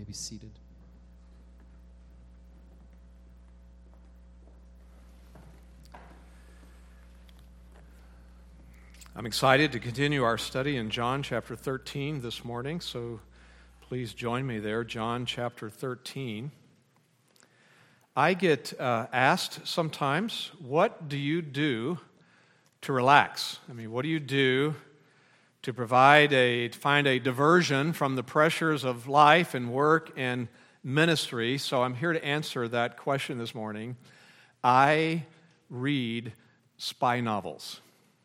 be seated. I'm excited to continue our study in John chapter 13 this morning, so please join me there, John chapter 13. I get asked sometimes, what do you do to relax? What do you do to find a diversion from the pressures of life and work and ministry? So I'm here to answer that question this morning. I read spy novels.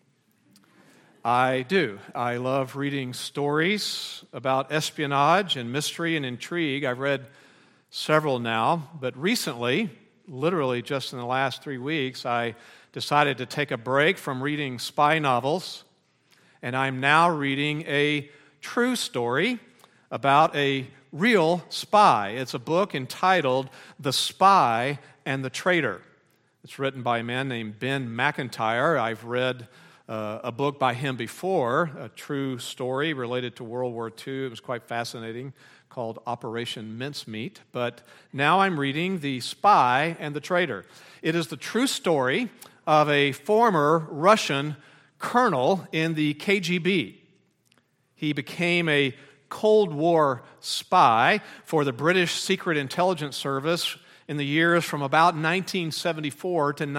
I do. I love reading stories about espionage and mystery and intrigue. I've read several now, but recently, literally just in the last 3 weeks, I decided to take a break from reading spy novels, and I'm now reading a true story about a real spy. It's a book entitled The Spy and the Traitor. It's written by a man named Ben McIntyre. I've read a book by him before, a true story related to World War II. It was quite fascinating, called Operation Mincemeat. But now I'm reading The Spy and the Traitor. It is the true story of a former Russian colonel in the KGB. He became a Cold War spy for the British Secret Intelligence Service in the years from about 1974 to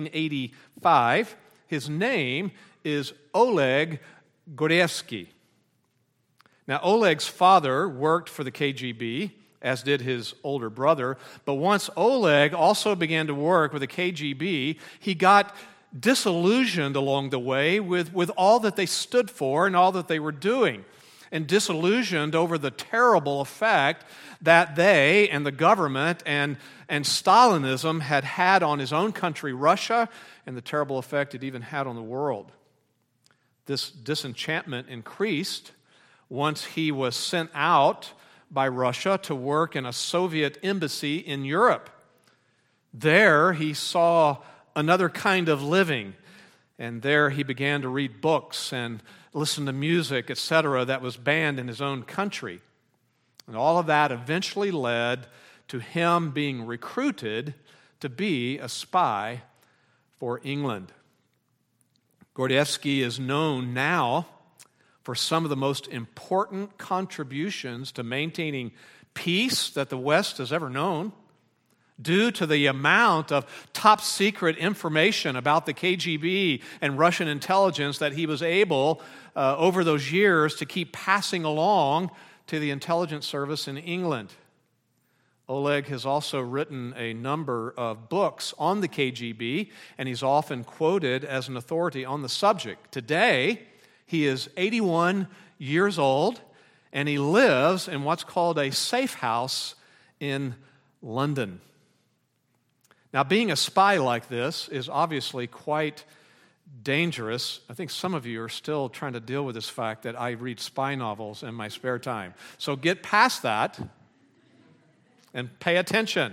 1985. His name is Oleg Gordievsky. Now, Oleg's father worked for the KGB, as did his older brother, but once Oleg also began to work with the KGB, he got disillusioned along the way with all that they stood for and all that they were doing, and disillusioned over the terrible effect that they and the government and Stalinism had on his own country, Russia, and the terrible effect it even had on the world. This disenchantment increased once he was sent out by Russia to work in a Soviet embassy in Europe. There he saw another kind of living, and there he began to read books and listen to music, etc., that was banned in his own country. And all of that eventually led to him being recruited to be a spy for England. Gordievsky is known now for some of the most important contributions to maintaining peace that the West has ever known, due to the amount of top-secret information about the KGB and Russian intelligence that he was able, over those years, to keep passing along to the intelligence service in England. Oleg has also written a number of books on the KGB, and he's often quoted as an authority on the subject. Today, he is 81 years old, and he lives in what's called a safe house in London. Now, being a spy like this is obviously quite dangerous. I think some of you are still trying to deal with this fact that I read spy novels in my spare time. So get past that and pay attention.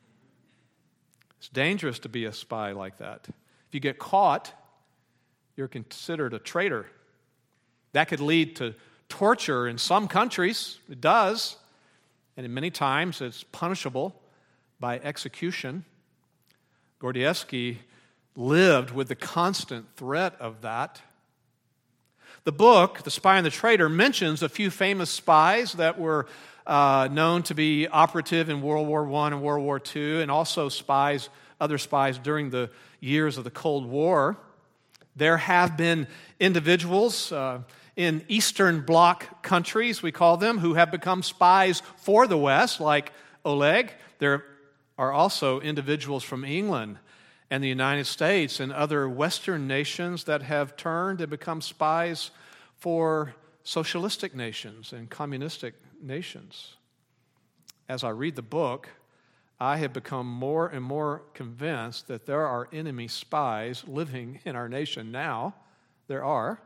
It's dangerous to be a spy like that. If you get caught, you're considered a traitor. That could lead to torture in some countries. It does. And in many times, it's punishable by execution. Gordievsky lived with the constant threat of that. The book, The Spy and the Traitor, mentions a few famous spies that were known to be operative in World War I and World War II, and also other spies during the years of the Cold War. There have been individuals in Eastern Bloc countries, we call them, who have become spies for the West, like Oleg. There are also individuals from England and the United States and other Western nations that have turned and become spies for socialistic nations and communistic nations. As I read the book, I have become more and more convinced that there are enemy spies living in our nation now. There are.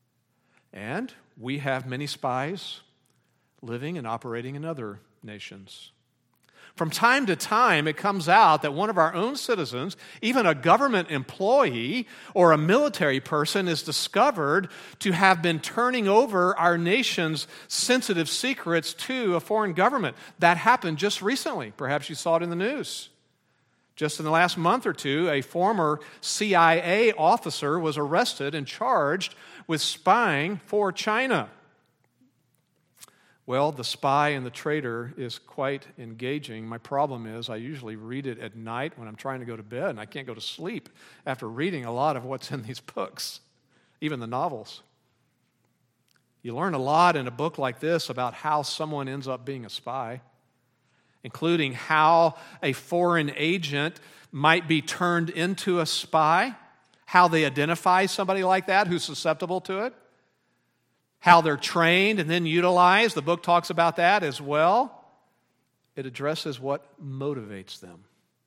And we have many spies living and operating in other nations. From time to time, it comes out that one of our own citizens, even a government employee or a military person, is discovered to have been turning over our nation's sensitive secrets to a foreign government. That happened just recently. Perhaps you saw it in the news. Just in the last month or two, a former CIA officer was arrested and charged with spying for China. Well, The Spy and the Traitor is quite engaging. My problem is I usually read it at night when I'm trying to go to bed, and I can't go to sleep after reading a lot of what's in these books, even the novels. You learn a lot in a book like this about how someone ends up being a spy, including how a foreign agent might be turned into a spy, how they identify somebody like that who's susceptible to it, how they're trained and then utilized. The book talks about that as well. It addresses what motivates them.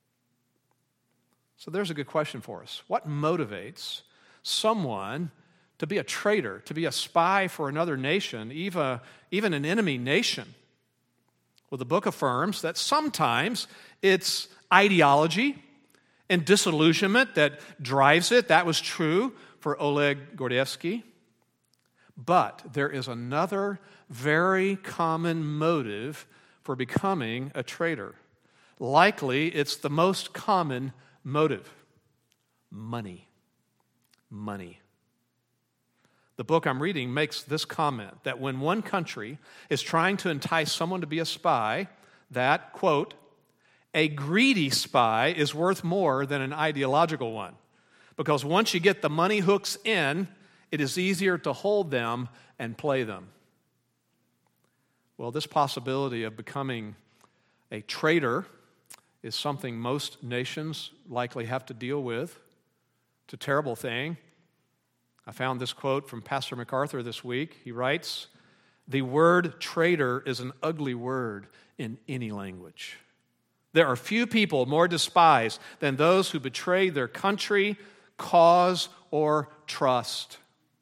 So there's a good question for us. What motivates someone to be a traitor, to be a spy for another nation, even an enemy nation? Well, the book affirms that sometimes it's ideology and disillusionment that drives it. That was true for Oleg Gordievsky. But there is another very common motive for becoming a traitor. Likely, it's the most common motive: money. Money. The book I'm reading makes this comment that when one country is trying to entice someone to be a spy, that, quote, a greedy spy is worth more than an ideological one. Because once you get the money hooks in, it is easier to hold them and play them. Well, this possibility of becoming a traitor is something most nations likely have to deal with. It's a terrible thing. I found this quote from Pastor MacArthur this week. He writes, "The word traitor is an ugly word in any language. There are few people more despised than those who betray their country, cause, or trust."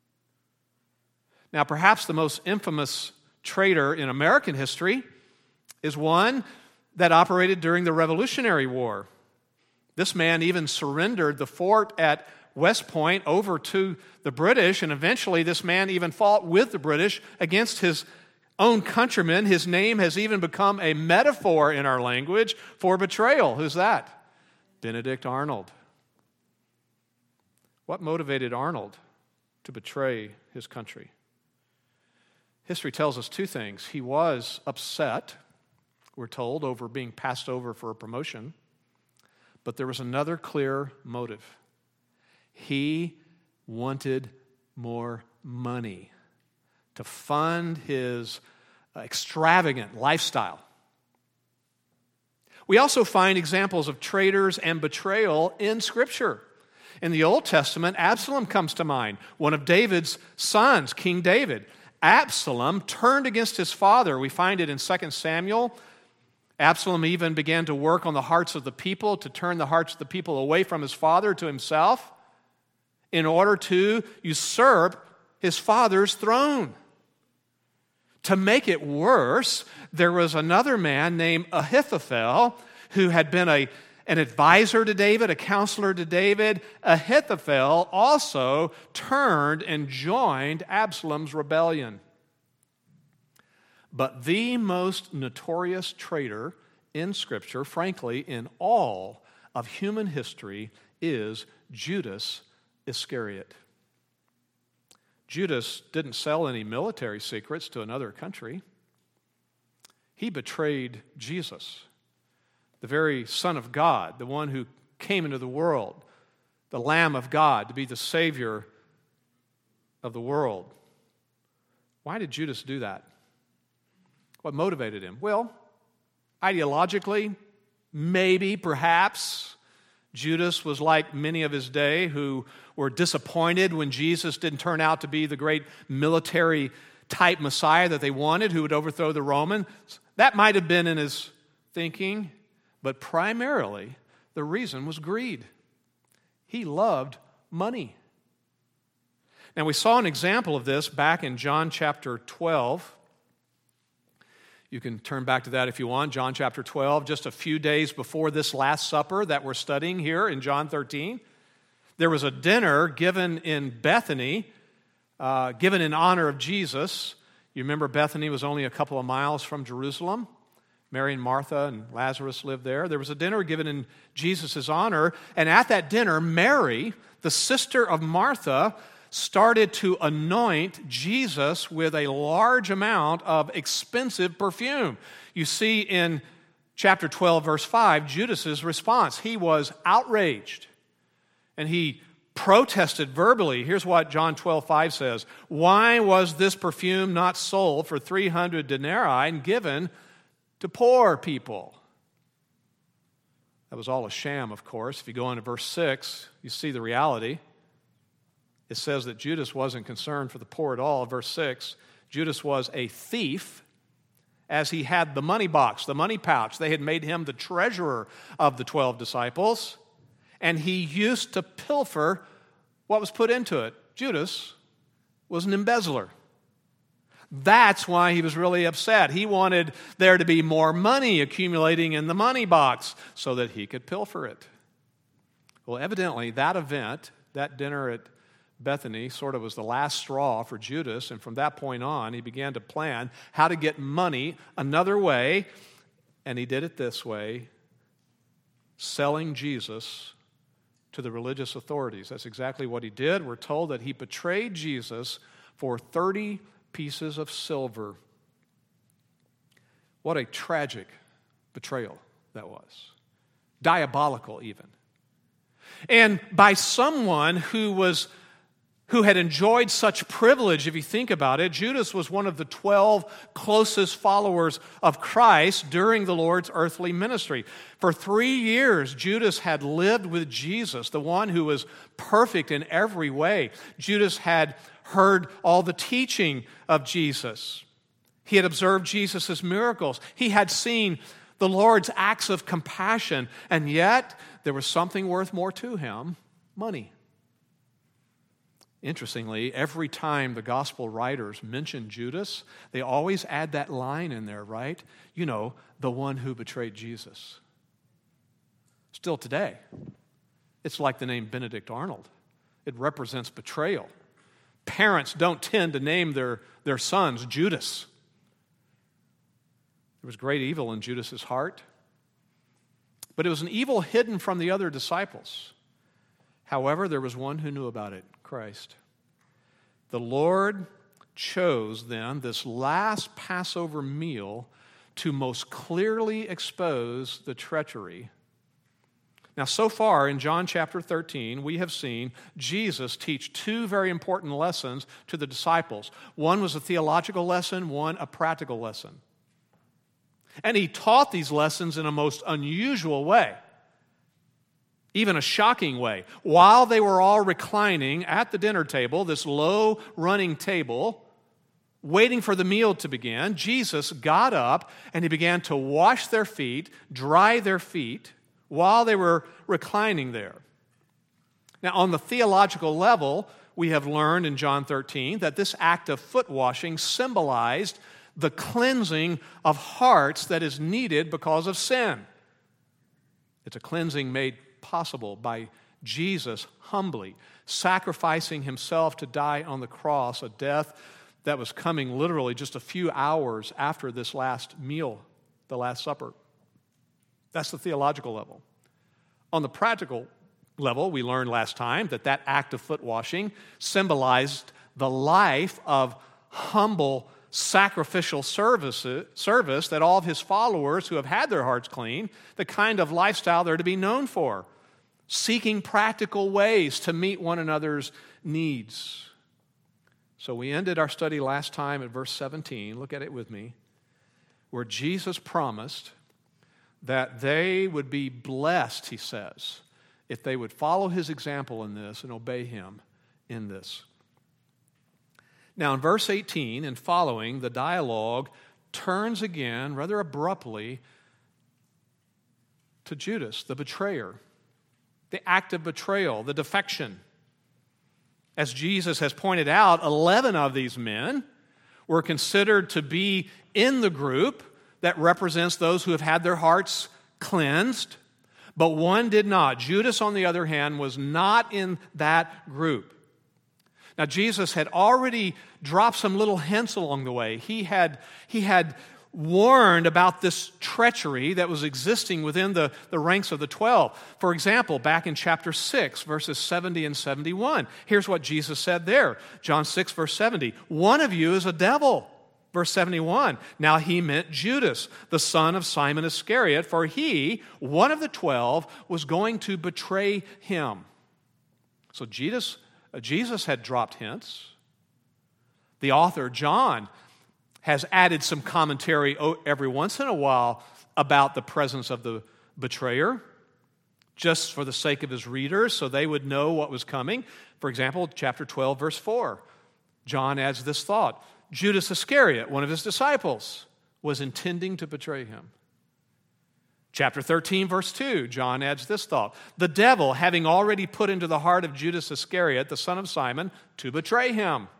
Now, perhaps the most infamous traitor in American history is one that operated during the Revolutionary War. This man even surrendered the fort at West Point over to the British, and eventually this man even fought with the British against his own countrymen. His name has even become a metaphor in our language for betrayal. Who's that? Benedict Arnold. What motivated Arnold to betray his country? History tells us two things. He was upset, we're told, over being passed over for a promotion. But there was another clear motive. He wanted more money to fund his extravagant lifestyle. We also find examples of traitors and betrayal in Scripture. In the Old Testament, Absalom comes to mind, one of David's sons, King David. Absalom turned against his father. We find it in 2 Samuel. Absalom even began to work on the hearts of the people, to turn the hearts of the people away from his father to himself in order to usurp his father's throne. To make it worse, there was another man named Ahithophel who had been an advisor to David, a counselor to David. Ahithophel also turned and joined Absalom's rebellion. But the most notorious traitor in Scripture, frankly, in all of human history, is Judas Iscariot. Judas didn't sell any military secrets to another country. He betrayed Jesus, the very Son of God, the one who came into the world, the Lamb of God, to be the Savior of the world. Why did Judas do that? What motivated him? Well, ideologically, maybe, perhaps, Judas was like many of his day who were disappointed when Jesus didn't turn out to be the great military-type Messiah that they wanted, who would overthrow the Romans. That might have been in his thinking, but primarily the reason was greed. He loved money. Now, we saw an example of this back in John chapter 12. You can turn back to that if you want. John chapter 12, just a few days before this Last Supper that we're studying here in John 13. There was a dinner given in Bethany, given in honor of Jesus. You remember Bethany was only a couple of miles from Jerusalem. Mary and Martha and Lazarus lived there. There was a dinner given in Jesus' honor, and at that dinner, Mary, the sister of Martha, started to anoint Jesus with a large amount of expensive perfume. You see in chapter 12, verse 5, Judas' response. He was outraged, and he protested verbally. Here's what John 12:5 says. Why was this perfume not sold for 300 denarii and given to poor people? That was all a sham, of course. If you go into verse 6, you see the reality. It says that Judas wasn't concerned for the poor at all. Verse 6, Judas was a thief as he had the money box, the money pouch. They had made him the treasurer of the 12 disciples, and he used to pilfer what was put into it. Judas was an embezzler. That's why he was really upset. He wanted there to be more money accumulating in the money box so that he could pilfer it. Well, evidently, that event, that dinner at Bethany, sort of was the last straw for Judas, and from that point on, he began to plan how to get money another way, and he did it this way, selling Jesus to the religious authorities. That's exactly what he did. We're told that he betrayed Jesus for 30 pieces of silver. What a tragic betrayal that was. Diabolical, even. And by someone who had enjoyed such privilege, if you think about it. Judas was one of the 12 closest followers of Christ during the Lord's earthly ministry. For 3 years, Judas had lived with Jesus, the one who was perfect in every way. Judas had heard all the teaching of Jesus. He had observed Jesus' miracles. He had seen the Lord's acts of compassion, and yet there was something worth more to him: money. Interestingly, every time the gospel writers mention Judas, they always add that line in there, right? You know, the one who betrayed Jesus. Still today, it's like the name Benedict Arnold. It represents betrayal. Parents don't tend to name their sons Judas. There was great evil in Judas's heart, but it was an evil hidden from the other disciples. However, there was one who knew about it: Christ. The Lord chose then this last Passover meal to most clearly expose the treachery. Now, so far in John chapter 13, we have seen Jesus teach two very important lessons to the disciples. One was a theological lesson, one a practical lesson. And he taught these lessons in a most unusual way. Even a shocking way. While they were all reclining at the dinner table, this low-running table, waiting for the meal to begin, Jesus got up and he began to wash their feet, dry their feet, while they were reclining there. Now, on the theological level, we have learned in John 13 that this act of foot washing symbolized the cleansing of hearts that is needed because of sin. It's a cleansing made possible by Jesus humbly sacrificing himself to die on the cross, a death that was coming literally just a few hours after this last meal, the Last Supper. That's the theological level. On the practical level, we learned last time that act of foot washing symbolized the life of humble sacrificial service that all of his followers who have had their hearts clean, the kind of lifestyle they're to be known for, seeking practical ways to meet one another's needs. So we ended our study last time at verse 17. Look at it with me, where Jesus promised that they would be blessed, he says, if they would follow his example in this and obey him in this. Now, in verse 18 and following, the dialogue turns again rather abruptly to Judas, the betrayer, the act of betrayal, the defection. As Jesus has pointed out, 11 of these men were considered to be in the group that represents those who have had their hearts cleansed, but one did not. Judas, on the other hand, was not in that group. Now, Jesus had already dropped some little hints along the way. He had warned about this treachery that was existing within the ranks of the 12. For example, back in chapter 6, verses 70 and 71, here's what Jesus said there. John 6, verse 70, "One of you is a devil." Verse 71, now he meant Judas, the son of Simon Iscariot, for he, one of the 12, was going to betray him. So Jesus had dropped hints. The author, John, has added some commentary every once in a while about the presence of the betrayer, just for the sake of his readers, so they would know what was coming. For example, chapter 12, verse 4, John adds this thought: Judas Iscariot, one of his disciples, was intending to betray him. Chapter 13, verse 2, John adds this thought: the devil, having already put into the heart of Judas Iscariot, the son of Simon, to betray him.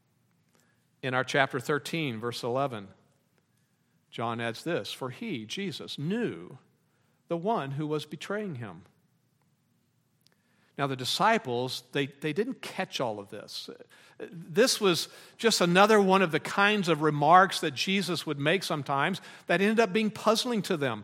In our chapter 13, verse 11, John adds this: for he, Jesus, knew the one who was betraying him. Now, the disciples, they didn't catch all of this. This was just another one of the kinds of remarks that Jesus would make sometimes that ended up being puzzling to them.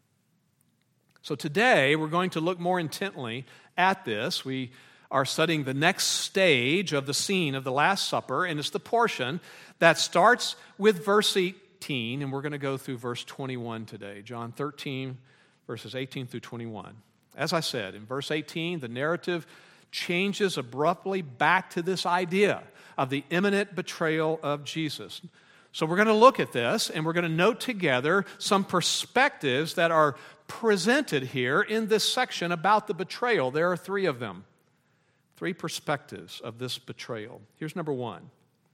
So today, we're going to look more intently at this. We are studying the next stage of the scene of the Last Supper, and it's the portion that starts with verse 18, and we're going to go through verse 21 today. John 13, verses 18 through 21. As I said, in verse 18, the narrative changes abruptly back to this idea of the imminent betrayal of Jesus. So we're going to look at this, and we're going to note together some perspectives that are presented here in this section about the betrayal. There are three of them. Three perspectives of this betrayal. Here's number one: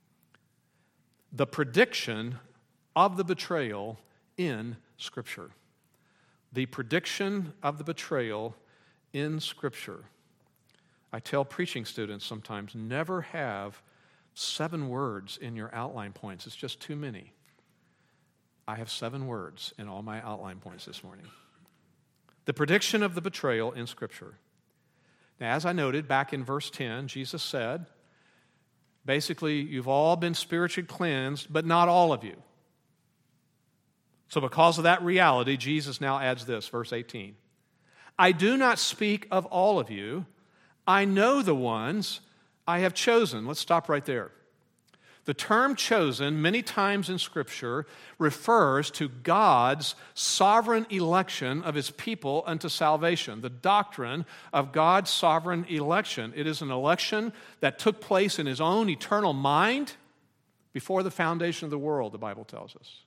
the prediction of the betrayal in Scripture. The prediction of the betrayal in Scripture. I tell preaching students sometimes, never have 7 words in your outline points. It's just too many. I have 7 words in all my outline points this morning. The prediction of the betrayal in Scripture. Now, as I noted back in verse 10, Jesus said, basically, you've all been spiritually cleansed, but not all of you. So because of that reality, Jesus now adds this, verse 18. I do not speak of all of you. I know the ones I have chosen. Let's stop right there. The term chosen, many times in Scripture, refers to God's sovereign election of His people unto salvation. The doctrine of God's sovereign election. It is an election that took place in His own eternal mind before the foundation of the world, the Bible tells us.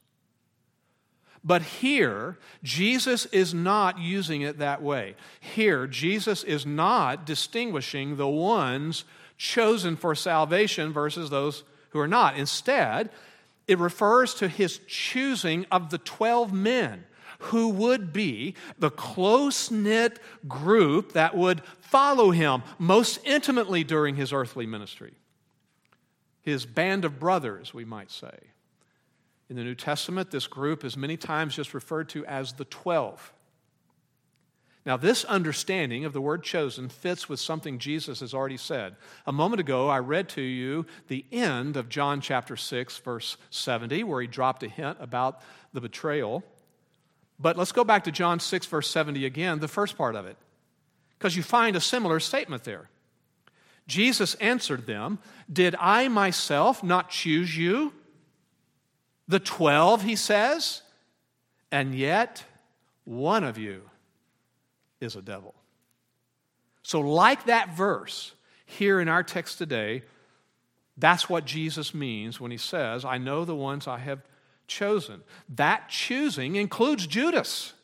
But here, Jesus is not using it that way. Here, Jesus is not distinguishing the ones chosen for salvation versus those who are not. Instead, it refers to His choosing of the 12 men who would be the close-knit group that would follow Him most intimately during His earthly ministry. His band of brothers, we might say. In the New Testament, this group is many times just referred to as the 12. Now, this understanding of the word chosen fits with something Jesus has already said. A moment ago, I read to you the end of John chapter 6, verse 70, where He dropped a hint about the betrayal. But let's go back to John 6, verse 70 again, the first part of it, because you find a similar statement there. Jesus answered them, did I myself not choose you? The 12, He says, and yet one of you is a devil. So like that verse here in our text today, that's what Jesus means when He says, I know the ones I have chosen. That choosing includes Judas.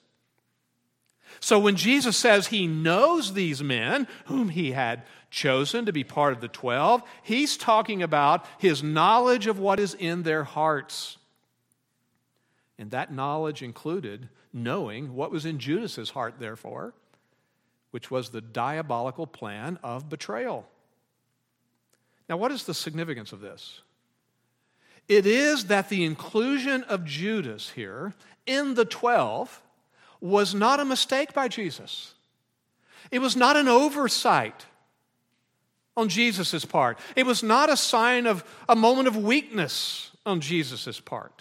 So when Jesus says He knows these men whom He had chosen to be part of the 12, He's talking about His knowledge of what is in their hearts. And that knowledge included knowing what was in Judas's heart, therefore, which was the diabolical plan of betrayal. Now, what is the significance of this? It is that the inclusion of Judas here in the 12 was not a mistake by Jesus. It was not an oversight on Jesus' part. It was not a sign of a moment of weakness on Jesus' part.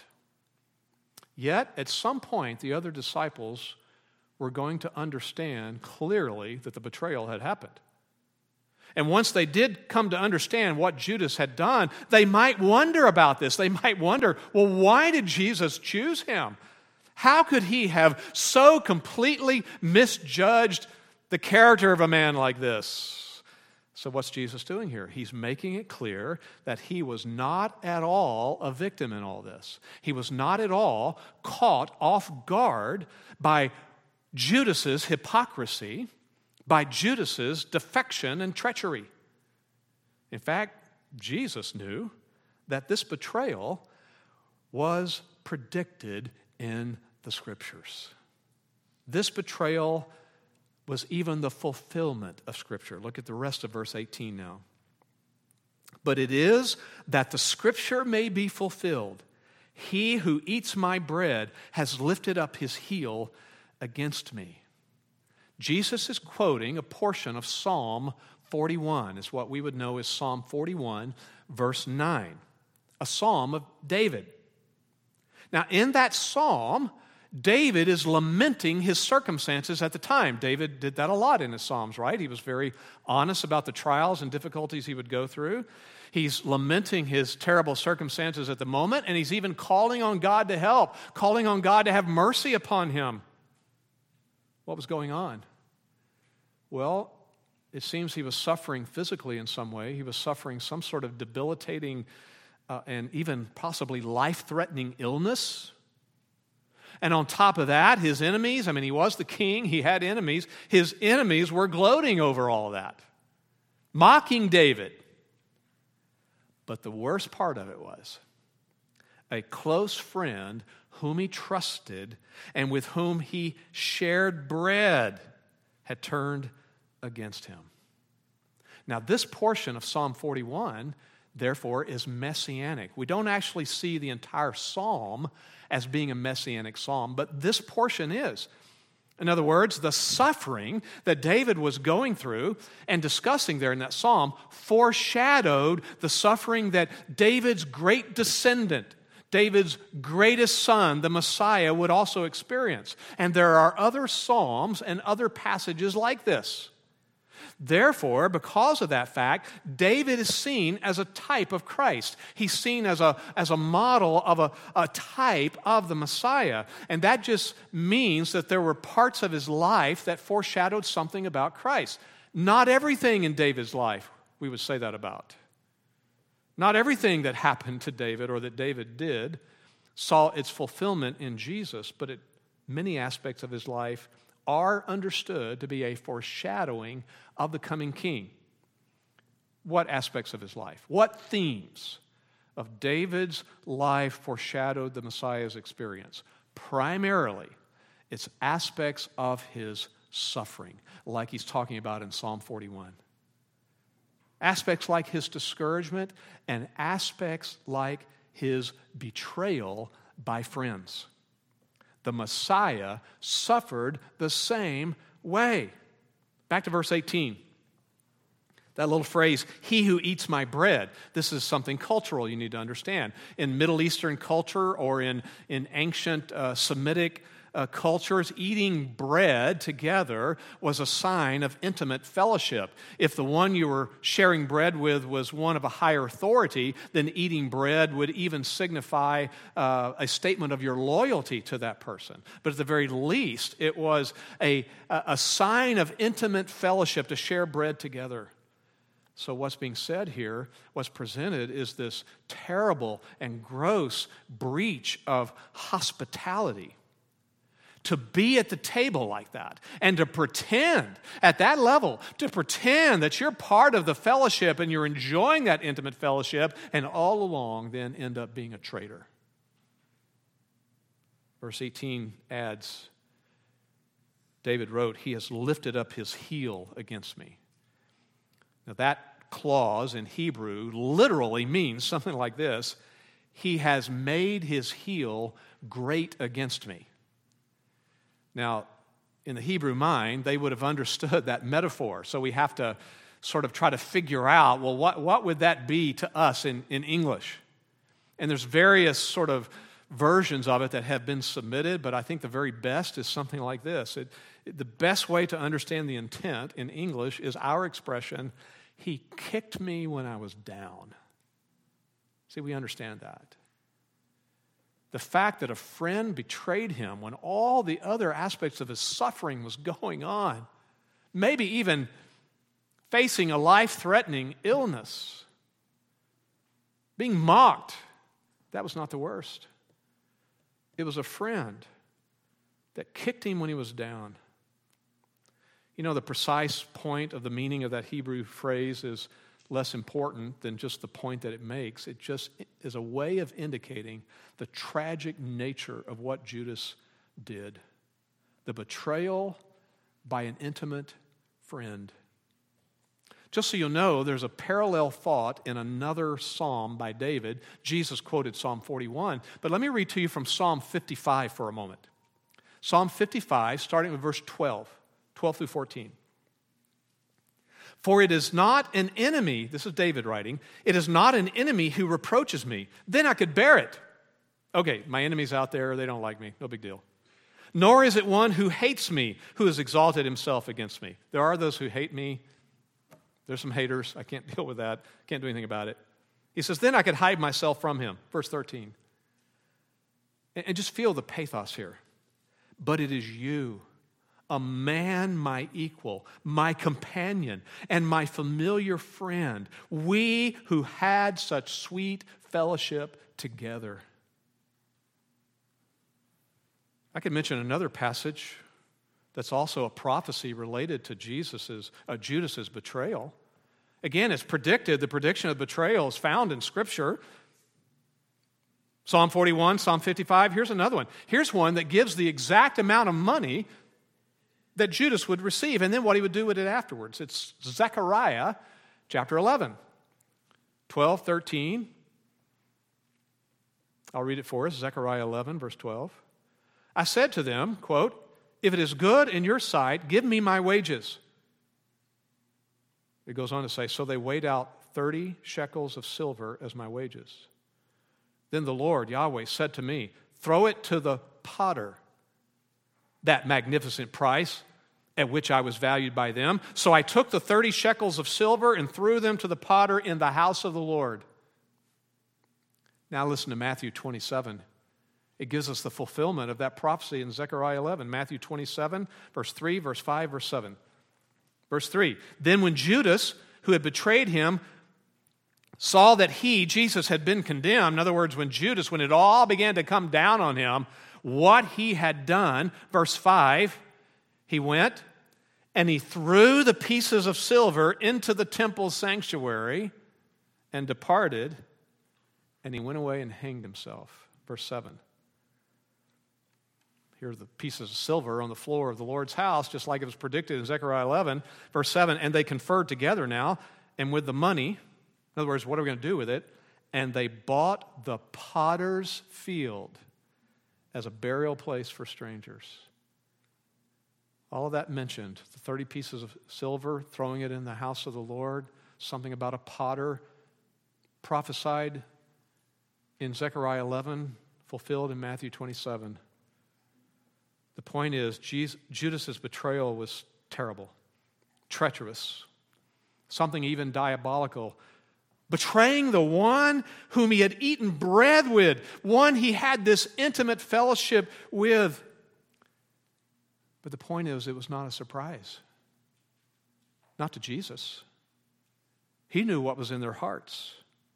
Yet, at some point, the other disciples were going to understand clearly that the betrayal had happened. And once they did come to understand what Judas had done, they might wonder about this. They might wonder, well, why did Jesus choose him? How could he have so completely misjudged the character of a man like this? So what's Jesus doing here? He's making it clear that he was not at all a victim in all this. He was not at all caught off guard by Judas's hypocrisy, by Judas's defection and treachery. In fact, Jesus knew that this betrayal was predicted in the Scriptures. This betrayal was even the fulfillment of Scripture. Look at the rest of verse 18 now. But it is that the Scripture may be fulfilled. He who eats my bread has lifted up his heel against me. Jesus is quoting a portion of Psalm 41. It's what we would know as Psalm 41, verse 9. A psalm of David. Now, in that psalm, David is lamenting his circumstances at the time. David did that a lot in his psalms, right? He was very honest about the trials and difficulties he would go through. He's lamenting his terrible circumstances at the moment, and he's even calling on God to help, calling on God to have mercy upon him. What was going on? Well, it seems he was suffering physically in some way. He was suffering some sort of debilitating and even possibly life-threatening illness. And on top of that, his enemies, he was the king, he had enemies. His enemies were gloating over all of that, mocking David. But the worst part of it was a close friend whom he trusted and with whom he shared bread had turned against him. Now, this portion of Psalm 41, therefore, is messianic. We don't actually see the entire psalm as being a messianic psalm, but this portion is. In other words, the suffering that David was going through and discussing there in that psalm foreshadowed the suffering that David's great descendant, David's greatest son, the Messiah, would also experience. And there are other psalms and other passages like this. Therefore, because of that fact, David is seen as a type of Christ. He's seen as a model of a type of the Messiah. And that just means that there were parts of his life that foreshadowed something about Christ. Not everything in David's life we would say that about. Not everything that happened to David or that David did saw its fulfillment in Jesus, but many aspects of his life are understood to be a foreshadowing of the coming king. What aspects of his life? What themes of David's life foreshadowed the Messiah's experience? Primarily, it's aspects of his suffering, like he's talking about in Psalm 41. Aspects like his discouragement and aspects like his betrayal by friends. The Messiah suffered the same way. Back to verse 18. That little phrase, he who eats my bread. This is something cultural you need to understand. In Middle Eastern culture or in ancient Semitic cultures, eating bread together was a sign of intimate fellowship. If the one you were sharing bread with was one of a higher authority, then eating bread would even signify a statement of your loyalty to that person. But at the very least, it was a sign of intimate fellowship to share bread together. So what's being said here, what's presented, is this terrible and gross breach of hospitality. To be at the table like that and to pretend at that level, to pretend that you're part of the fellowship and you're enjoying that intimate fellowship and all along then end up being a traitor. Verse 18 adds, David wrote, he has lifted up his heel against me. Now that clause in Hebrew literally means something like this. he has made his heel great against me. Now, in the Hebrew mind, they would have understood that metaphor. So we have to sort of try to figure out, well, what would that be to us in English? And there's various sort of versions of it that have been submitted, but I think the very best is something like this. The best way to understand the intent in English is our expression, he kicked me when I was down. See, we understand that. The fact that a friend betrayed him when all the other aspects of his suffering was going on, maybe even facing a life-threatening illness, being mocked, that was not the worst. It was a friend that kicked him when he was down. You know, the precise point of the meaning of that Hebrew phrase is less important than just the point that it makes. It just is a way of indicating the tragic nature of what Judas did. The betrayal by an intimate friend. Just so you'll know, there's a parallel thought in another psalm by David. Jesus quoted Psalm 41, but let me read to you from Psalm 55 for a moment. Psalm 55, starting with verse 12 through 14. For it is not an enemy, this is David writing, it is not an enemy who reproaches me. Then I could bear it. Okay, my enemy's out there, they don't like me, no big deal. Nor is it one who hates me, who has exalted himself against me. There are those who hate me. There's some haters. I can't deal with that. Can't do anything about it. He says, then I could hide myself from him. Verse 13. And just feel the pathos here. But it is you, a man my equal, my companion, and my familiar friend, we who had such sweet fellowship together. I could mention another passage that's also a prophecy related to Judas's betrayal. Again, it's predicted. The prediction of betrayal is found in Scripture. Psalm 41, Psalm 55. Here's another one. Here's one that gives the exact amount of money that Judas would receive and then what he would do with it afterwards. It's Zechariah chapter 11, 12, 13. I'll read it for us. Zechariah 11, verse 12. I said to them, quote, if it is good in your sight, give me my wages. It goes on to say, so they weighed out 30 shekels of silver as my wages. Then the Lord, Yahweh, said to me, throw it to the potter, that magnificent price at which I was valued by them. So I took the 30 shekels of silver and threw them to the potter in the house of the Lord. Now listen to Matthew 27. It gives us the fulfillment of that prophecy in Zechariah 11. Matthew 27, verse 3, verse 5, verse 7. Verse 3, then when Judas, who had betrayed him, saw that he, Jesus, had been condemned, in other words, when it all began to come down on him, what he had done, verse 5, he went and he threw the pieces of silver into the temple sanctuary and departed, and he went away and hanged himself. Verse 7. Here are the pieces of silver on the floor of the Lord's house, just like it was predicted in Zechariah 11, verse 7. And they conferred together now, and with the money, in other words, what are we going to do with it? And they bought the potter's field as a burial place for strangers. All of that mentioned, the 30 pieces of silver, throwing it in the house of the Lord, something about a potter prophesied in Zechariah 11, fulfilled in Matthew 27. The point is, Judas's betrayal was terrible, treacherous, something even diabolical. Betraying the one whom he had eaten bread with, one he had this intimate fellowship with. But the point is, it was not a surprise. Not to Jesus. He knew what was in their hearts.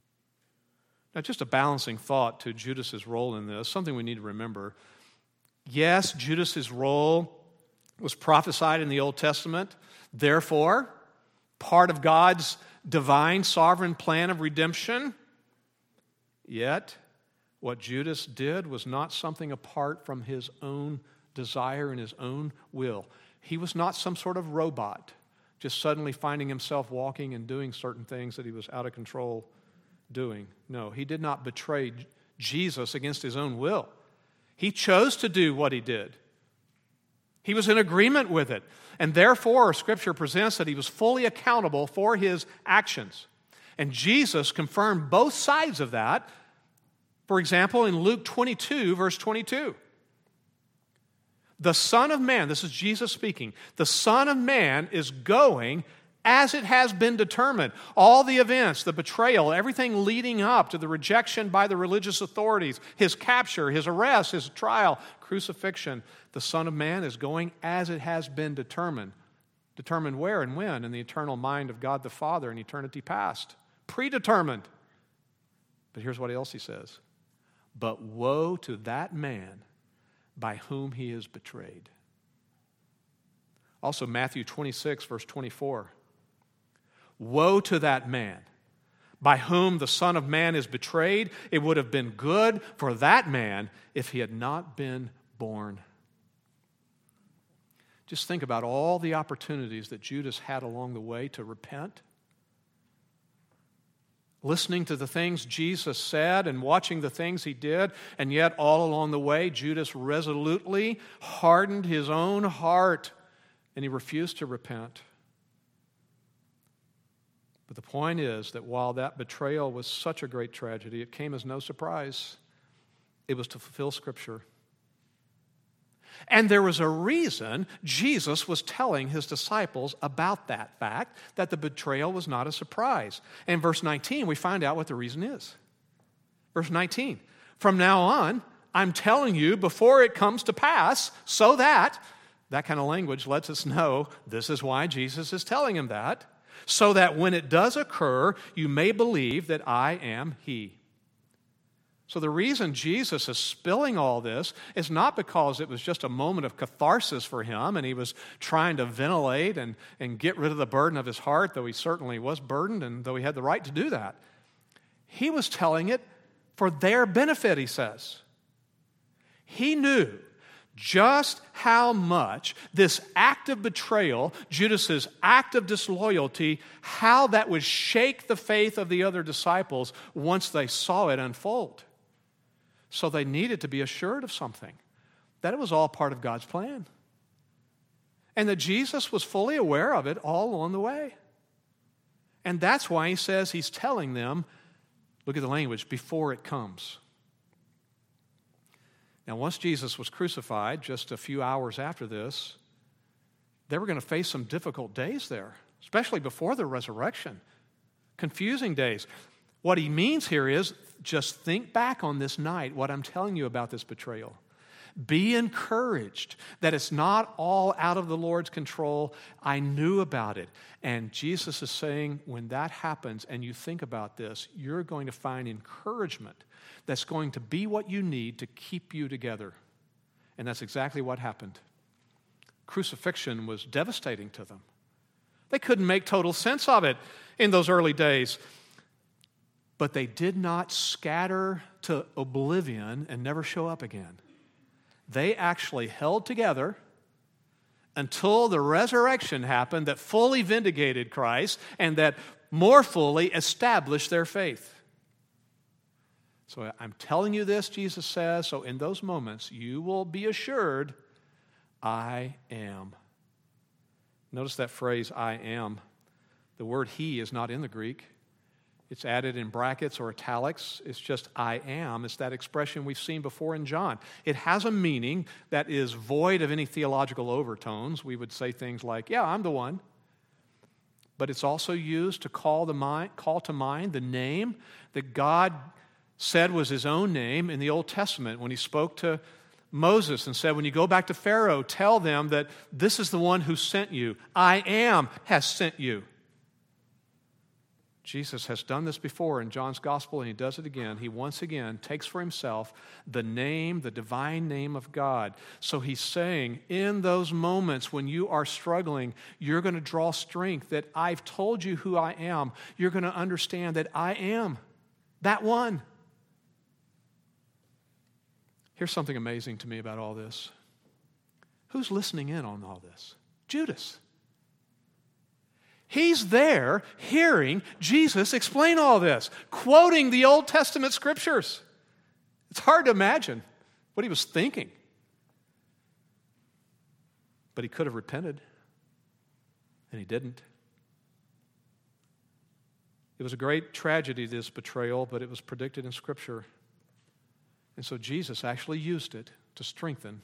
Now, just a balancing thought to Judas's role in this, something we need to remember. Yes, Judas's role was prophesied in the Old Testament. Therefore, part of God's divine sovereign plan of redemption. Yet, what Judas did was not something apart from his own desire and his own will. He was not some sort of robot, just suddenly finding himself walking and doing certain things that he was out of control doing. No, he did not betray Jesus against his own will. He chose to do what he did. He was in agreement with it. And therefore, Scripture presents that he was fully accountable for his actions. And Jesus confirmed both sides of that. For example, in Luke 22, verse 22. The Son of Man, this is Jesus speaking, the Son of Man is going as it has been determined. All the events, the betrayal, everything leading up to the rejection by the religious authorities, his capture, his arrest, his trial, crucifixion, the Son of Man is going as it has been determined. Determined where and when? In the eternal mind of God the Father in eternity past. Predetermined. But here's what else he says. But woe to that man by whom he is betrayed. Also, Matthew 26, verse 24. Woe to that man by whom the Son of Man is betrayed. It would have been good for that man if he had not been born. Just think about all the opportunities that Judas had along the way to repent. Listening to the things Jesus said and watching the things he did, and yet all along the way, Judas resolutely hardened his own heart and he refused to repent. But the point is that while that betrayal was such a great tragedy, it came as no surprise. It was to fulfill Scripture. And there was a reason Jesus was telling his disciples about that fact, that the betrayal was not a surprise. In verse 19, we find out what the reason is. Verse 19, from now on, I'm telling you before it comes to pass, so that kind of language lets us know this is why Jesus is telling him that, so that when it does occur, you may believe that I am He. So the reason Jesus is spilling all this is not because it was just a moment of catharsis for him and he was trying to ventilate and get rid of the burden of his heart, though he certainly was burdened and though he had the right to do that. He was telling it for their benefit, he says. He knew just how much this act of betrayal, Judas's act of disloyalty, how that would shake the faith of the other disciples once they saw it unfold. So they needed to be assured of something, that it was all part of God's plan. And that Jesus was fully aware of it all along the way. And that's why he says he's telling them, look at the language, before it comes. Now, once Jesus was crucified, just a few hours after this, they were going to face some difficult days there, especially before the resurrection. Confusing days. What he means here is, just think back on this night, what I'm telling you about this betrayal. Be encouraged that it's not all out of the Lord's control. I knew about it. And Jesus is saying, when that happens and you think about this, you're going to find encouragement that's going to be what you need to keep you together. And that's exactly what happened. Crucifixion was devastating to them. They couldn't make total sense of it in those early days. But they did not scatter to oblivion and never show up again. They actually held together until the resurrection happened that fully vindicated Christ and that more fully established their faith. So I'm telling you this, Jesus says, so in those moments you will be assured, I am. Notice that phrase, I am. The word he is not in the Greek. It's added in brackets or italics. It's just I am. It's that expression we've seen before in John. It has a meaning that is void of any theological overtones. We would say things like, yeah, I'm the one. But it's also used to call to mind the name that God said was his own name in the Old Testament when he spoke to Moses and said, when you go back to Pharaoh, tell them that this is the one who sent you. I am has sent you. Jesus has done this before in John's gospel, and he does it again. He once again takes for himself the name, the divine name of God. So he's saying, in those moments when you are struggling, you're going to draw strength that I've told you who I am. You're going to understand that I am that one. Here's something amazing to me about all this. Who's listening in on all this? Judas. He's there hearing Jesus explain all this, quoting the Old Testament scriptures. It's hard to imagine what he was thinking. But he could have repented, and he didn't. It was a great tragedy, this betrayal, but it was predicted in Scripture. And so Jesus actually used it to strengthen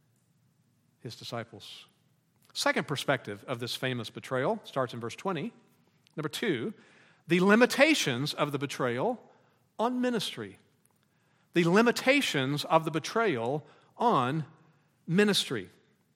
his disciples. Second perspective of this famous betrayal starts in verse 20. Number 2, the limitations of the betrayal on ministry. The limitations of the betrayal on ministry.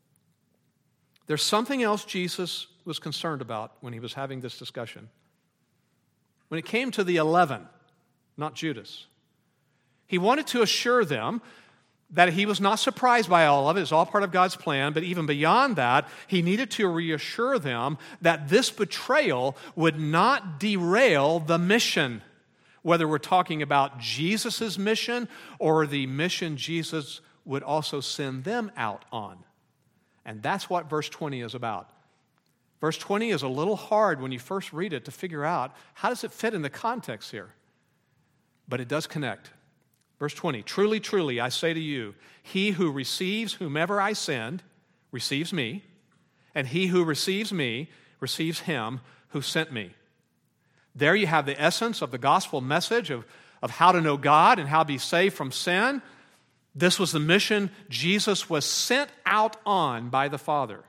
There's something else Jesus was concerned about when he was having this discussion. When it came to the 11, not Judas, he wanted to assure them that he was not surprised by all of it. It's all part of God's plan. But even beyond that, he needed to reassure them that this betrayal would not derail the mission. Whether we're talking about Jesus' mission or the mission Jesus would also send them out on. And that's what verse 20 is about. Verse 20 is a little hard when you first read it to figure out how does it fit in the context here. But it does connect. Verse 20, truly, truly, I say to you, he who receives whomever I send receives me, and he who receives me receives him who sent me. There you have the essence of the gospel message of how to know God and how to be saved from sin. This was the mission Jesus was sent out on by the Father.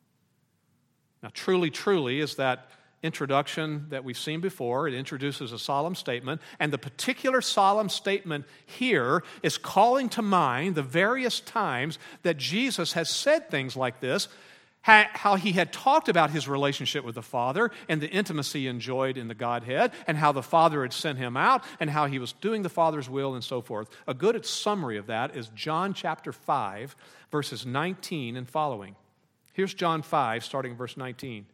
Now, truly, truly is that introduction that we've seen before. It introduces a solemn statement, and the particular solemn statement here is calling to mind the various times that Jesus has said things like this, how he had talked about his relationship with the Father and the intimacy he enjoyed in the Godhead, and how the Father had sent him out, and how he was doing the Father's will, and so forth. A good summary of that is John chapter 5, verses 19 and following. Here's John 5, starting in verse 19.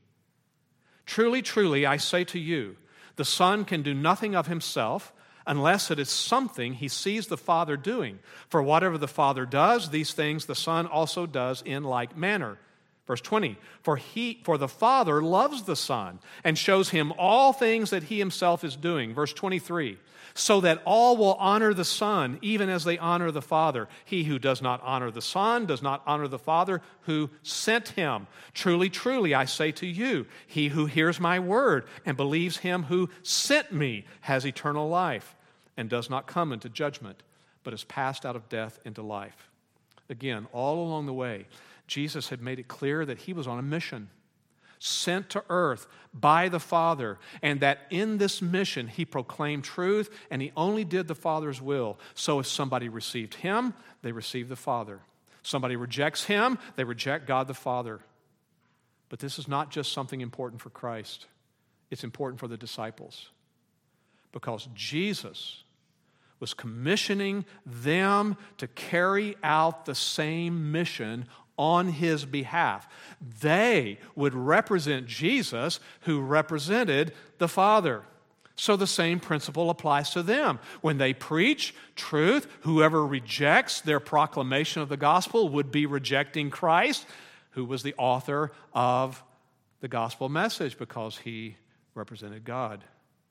Truly, truly, I say to you, the Son can do nothing of himself unless it is something he sees the Father doing. For whatever the Father does, these things the Son also does in like manner. Verse 20, for the Father loves the Son and shows him all things that he himself is doing. Verse 23, so that all will honor the Son, even as they honor the Father. He who does not honor the Son does not honor the Father who sent him. Truly, truly, I say to you, he who hears my word and believes him who sent me has eternal life and does not come into judgment, but is passed out of death into life. Again, all along the way, Jesus had made it clear that he was on a mission, sent to earth by the Father, and that in this mission he proclaimed truth, and he only did the Father's will. So if somebody received him, they received the Father. Somebody rejects him, they reject God the Father. But this is not just something important for Christ. It's important for the disciples. Because Jesus was commissioning them to carry out the same mission on his behalf. They would represent Jesus, who represented the Father. So the same principle applies to them. When they preach truth, whoever rejects their proclamation of the gospel would be rejecting Christ, who was the author of the gospel message, because he represented God.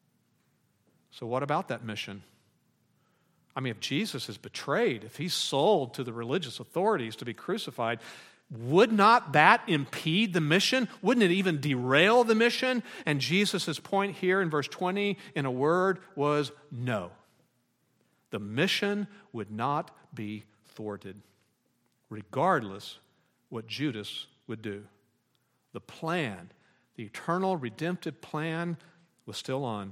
So what about that mission? I mean, if Jesus is betrayed, if he's sold to the religious authorities to be crucified, would not that impede the mission? Wouldn't it even derail the mission? And Jesus' point here in verse 20, in a word, was no. The mission would not be thwarted, regardless what Judas would do. The plan, the eternal redemptive plan, was still on.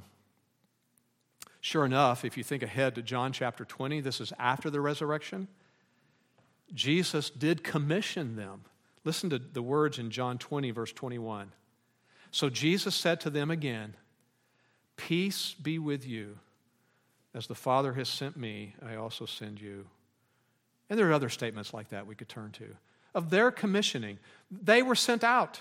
Sure enough, if you think ahead to John chapter 20, this is after the resurrection, Jesus did commission them. Listen to the words in John 20, verse 21. So Jesus said to them again, peace be with you. As the Father has sent me, I also send you. And there are other statements like that we could turn to. Of their commissioning, they were sent out.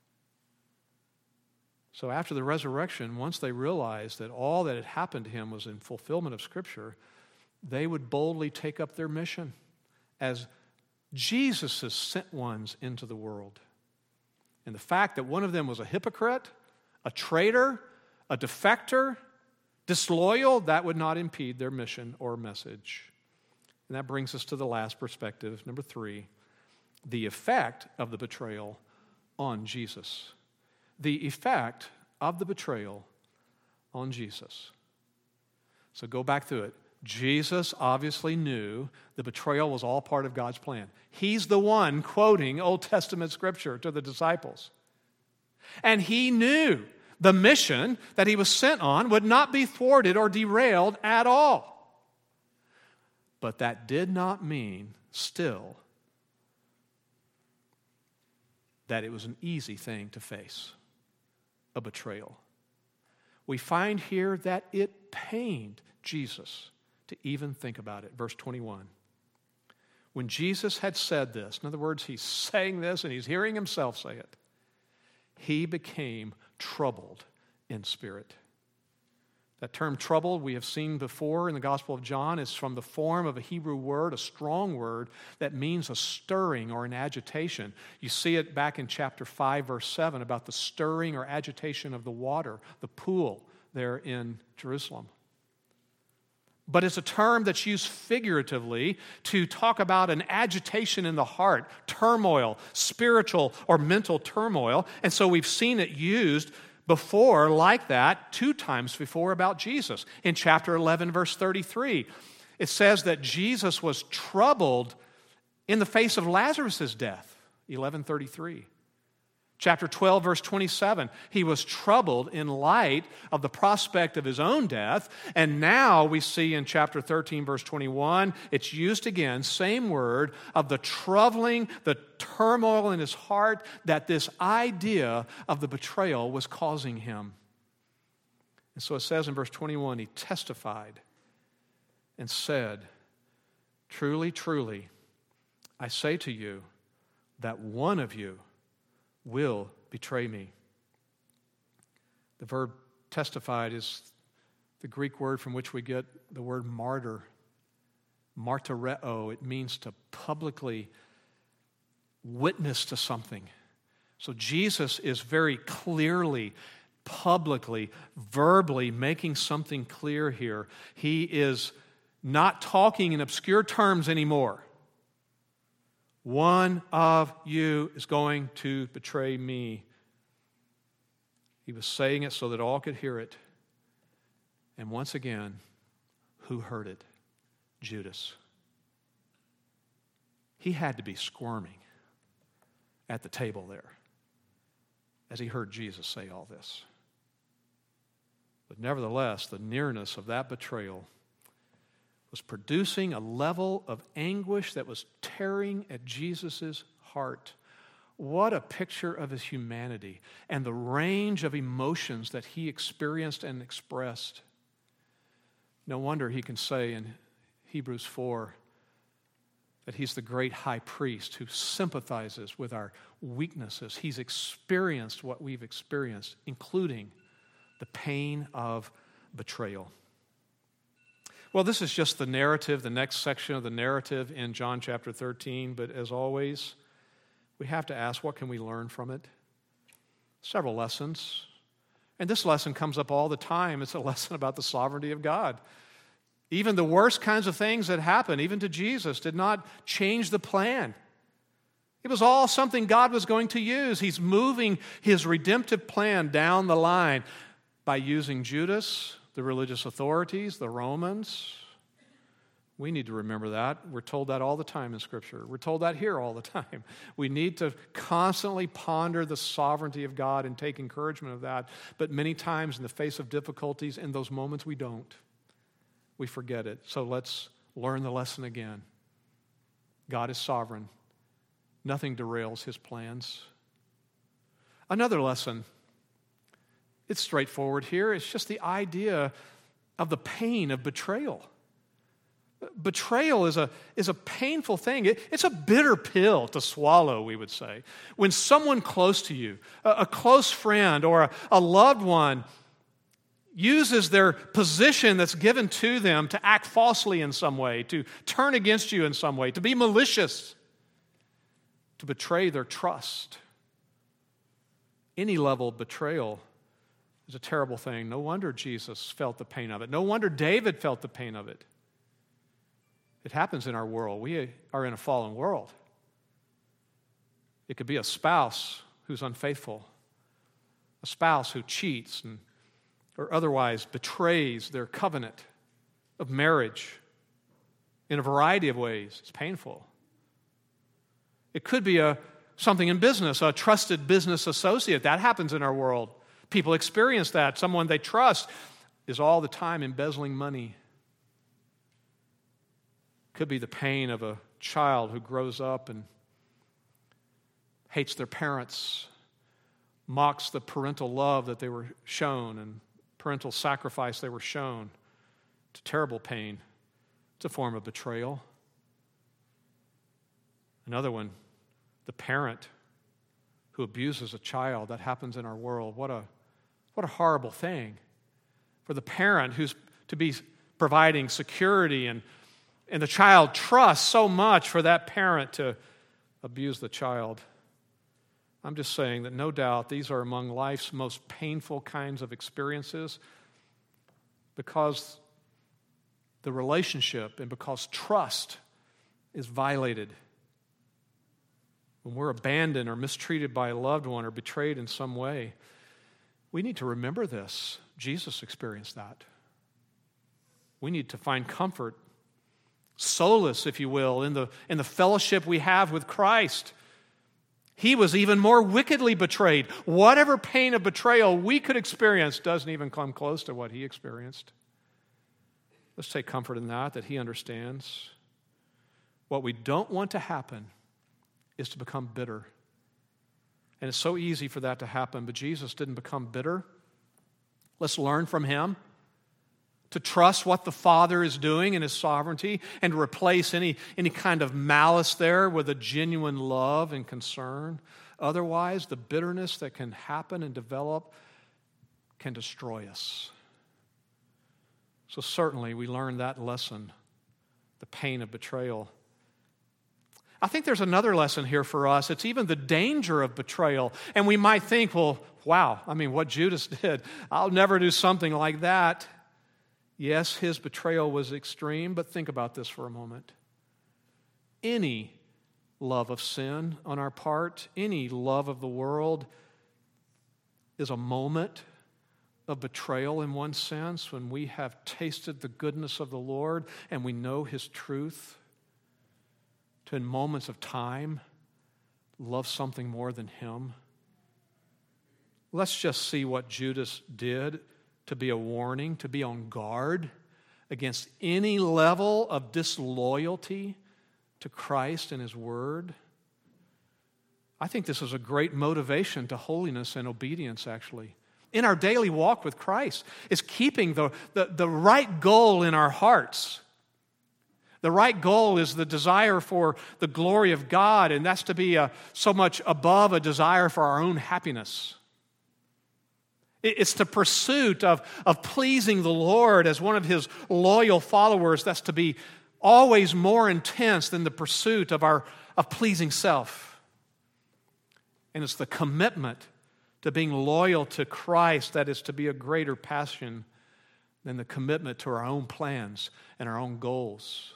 So after the resurrection, once they realized that all that had happened to him was in fulfillment of Scripture, they would boldly take up their mission as Jesus' sent ones into the world. And the fact that one of them was a hypocrite, a traitor, a defector, disloyal, that would not impede their mission or message. And that brings us to the last perspective, number 3, the effect of the betrayal on Jesus. The effect of the betrayal on Jesus. So go back through it. Jesus obviously knew the betrayal was all part of God's plan. He's the one quoting Old Testament scripture to the disciples. And he knew the mission that he was sent on would not be thwarted or derailed at all. But that did not mean still that it was an easy thing to face, a betrayal. We find here that it pained Jesus to even think about it. Verse 21. When Jesus had said this, in other words, he's saying this and he's hearing himself say it, he became troubled in spirit. That term troubled we have seen before in the Gospel of John is from the form of a Hebrew word, a strong word that means a stirring or an agitation. You see it back in chapter 5, verse 7 about the stirring or agitation of the water, the pool there in Jerusalem. But it's a term that's used figuratively to talk about an agitation in the heart, turmoil, spiritual or mental turmoil. And so we've seen it used before like that 2 times before about Jesus. In chapter 11, verse 33, it says that Jesus was troubled in the face of Lazarus' death, 11:33. Chapter 12, verse 27, he was troubled in light of the prospect of his own death. And now we see in chapter 13, verse 21, it's used again, same word, of the troubling, the turmoil in his heart that this idea of the betrayal was causing him. And so it says in verse 21, he testified and said, "Truly, truly, I say to you that one of you will betray me." The verb testified is the Greek word from which we get the word martyr. Martyreo. It means to publicly witness to something. So Jesus is very clearly, publicly, verbally making something clear here. He is not talking in obscure terms anymore. One of you is going to betray me. He was saying it so that all could hear it. And once again, who heard it? Judas. He had to be squirming at the table there as he heard Jesus say all this. But nevertheless, the nearness of that betrayal was producing a level of anguish that was tearing at Jesus' heart. What a picture of his humanity and the range of emotions that he experienced and expressed. No wonder he can say in Hebrews 4 that he's the great high priest who sympathizes with our weaknesses. He's experienced what we've experienced, including the pain of betrayal. Well, this is just the narrative, the next section of the narrative in John chapter 13. But as always, we have to ask, what can we learn from it? Several lessons. And this lesson comes up all the time. It's a lesson about the sovereignty of God. Even the worst kinds of things that happened, even to Jesus, did not change the plan. It was all something God was going to use. He's moving his redemptive plan down the line by using Judas, the religious authorities, the Romans. We need to remember that. We're told that all the time in Scripture. We're told that here all the time. We need to constantly ponder the sovereignty of God and take encouragement of that. But many times in the face of difficulties, in those moments we don't. We forget it. So let's learn the lesson again. God is sovereign. Nothing derails his plans. Another lesson. It's straightforward here. It's just the idea of the pain of betrayal. Betrayal is a painful thing. It's a bitter pill to swallow, we would say. When someone close to you, a close friend or a loved one, uses their position that's given to them to act falsely in some way, to turn against you in some way, to be malicious, to betray their trust. Any level of betrayal is a terrible thing. No wonder Jesus felt the pain of it. No wonder David felt the pain of it. It happens in our world. We are in a fallen world. It could be a spouse who's unfaithful, a spouse who cheats or otherwise betrays their covenant of marriage in a variety of ways. It's painful. It could be something in business, a trusted business associate. That happens in our world. People experience that. Someone they trust is all the time embezzling money. Could be the pain of a child who grows up and hates their parents, mocks the parental love that they were shown and parental sacrifice they were shown. It's a terrible pain. It's a form of betrayal. Another one, the parent who abuses a child. That happens in our world. What a horrible thing. For the parent who's to be providing security and the child trusts so much for that parent to abuse the child. I'm just saying that no doubt these are among life's most painful kinds of experiences because the relationship and because trust is violated. When we're abandoned or mistreated by a loved one or betrayed in some way, we need to remember this. Jesus experienced that. We need to find comfort, solace, if you will, in the fellowship we have with Christ. He was even more wickedly betrayed. Whatever pain of betrayal we could experience doesn't even come close to what he experienced. Let's take comfort in that he understands. What we don't want to happen is to become bitter. And it's so easy for that to happen, but Jesus didn't become bitter. Let's learn from him to trust what the Father is doing in his sovereignty and to replace any kind of malice there with a genuine love and concern. Otherwise, the bitterness that can happen and develop can destroy us. So certainly we learned that lesson, the pain of betrayal. I think there's another lesson here for us. It's even the danger of betrayal. And we might think, well, wow, what Judas did, I'll never do something like that. Yes, his betrayal was extreme, but think about this for a moment. Any love of sin on our part, any love of the world is a moment of betrayal in one sense when we have tasted the goodness of the Lord and we know his truth. To in moments of time love something more than him. Let's just see what Judas did to be a warning, to be on guard against any level of disloyalty to Christ and his word. I think this is a great motivation to holiness and obedience, actually. In our daily walk with Christ is keeping the right goal in our hearts. The right goal is the desire for the glory of God, and that's to be so much above a desire for our own happiness. It's the pursuit of pleasing the Lord as one of his loyal followers that's to be always more intense than the pursuit of pleasing self. And it's the commitment to being loyal to Christ that is to be a greater passion than the commitment to our own plans and our own goals.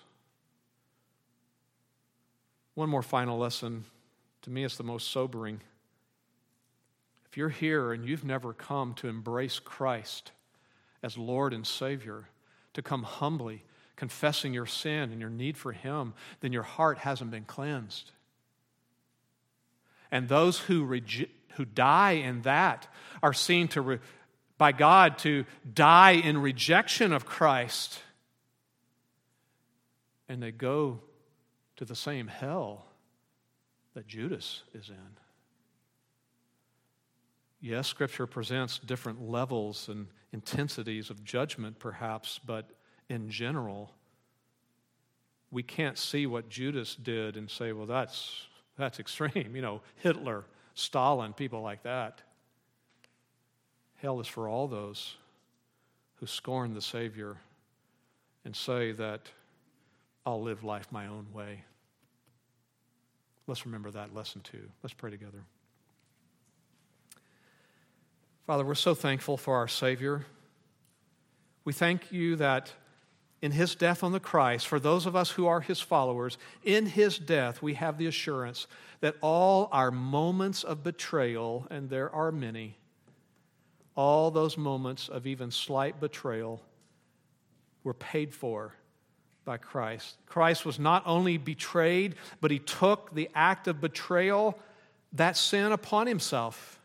One more final lesson. To me, it's the most sobering. If you're here and you've never come to embrace Christ as Lord and Savior, to come humbly, confessing your sin and your need for him, then your heart hasn't been cleansed. And those who die in that are seen by God to die in rejection of Christ. And they go to the same hell that Judas is in. Yes, Scripture presents different levels and intensities of judgment, perhaps, but in general, we can't see what Judas did and say, well, that's extreme. Hitler, Stalin, people like that. Hell is for all those who scorn the Savior and say that I'll live life my own way. Let's remember that lesson too. Let's pray together. Father, we're so thankful for our Savior. We thank you that in his death on the Christ, for those of us who are his followers, in his death we have the assurance that all our moments of betrayal, and there are many, all those moments of even slight betrayal were paid for by Christ. Christ was not only betrayed, but he took the act of betrayal, that sin, upon himself,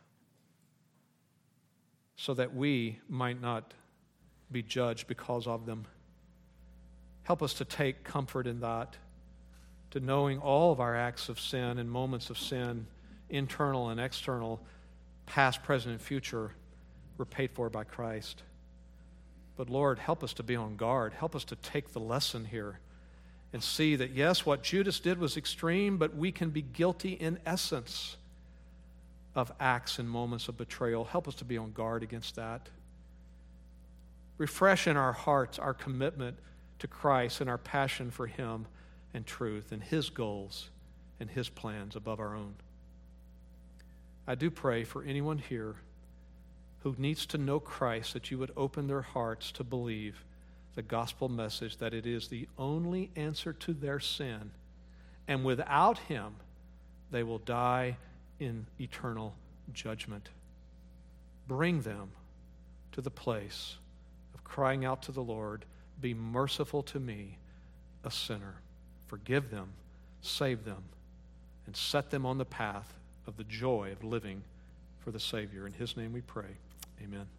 so that we might not be judged because of them. Help us to take comfort in that, to knowing all of our acts of sin and moments of sin, internal and external, past, present, and future, were paid for by Christ. But Lord, help us to be on guard. Help us to take the lesson here and see that, yes, what Judas did was extreme, but we can be guilty in essence of acts and moments of betrayal. Help us to be on guard against that. Refresh in our hearts our commitment to Christ and our passion for him and truth and his goals and his plans above our own. I do pray for anyone here who needs to know Christ, that you would open their hearts to believe the gospel message that it is the only answer to their sin, and without him they will die in eternal judgment. Bring them to the place of crying out to the Lord, be merciful to me, a sinner. Forgive them, save them, and set them on the path of the joy of living for the Savior. In his name we pray. Amen.